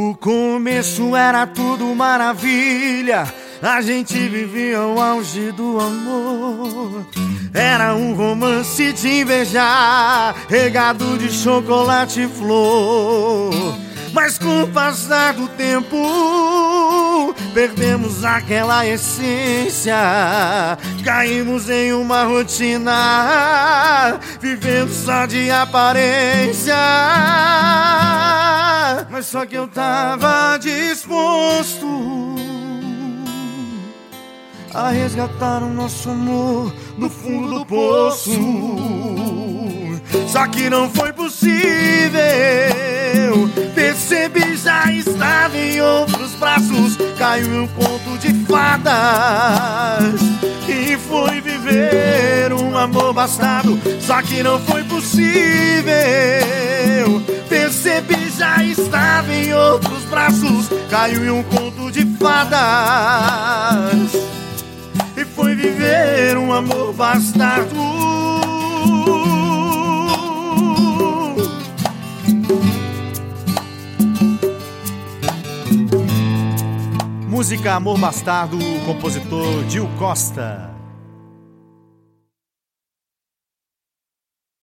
No começo era tudo maravilha, a gente vivia o auge do amor. Era um romance de invejar, regado de chocolate e flor. Mas com o passar do tempo, perdemos aquela essência. Caímos em uma rotina, vivendo só de aparência. Mas só que eu tava disposto a resgatar o nosso amor no fundo do poço. Só que não foi possível. Percebi, já estava em outros braços. Caiu em um conto de fadas e foi viver um amor bastardo. Só que não foi possível. Percebi, já estava em outros braços. Caiu em um conto de fadas e foi viver um amor bastardo. Música Amor Bastardo, compositor Gil Costa.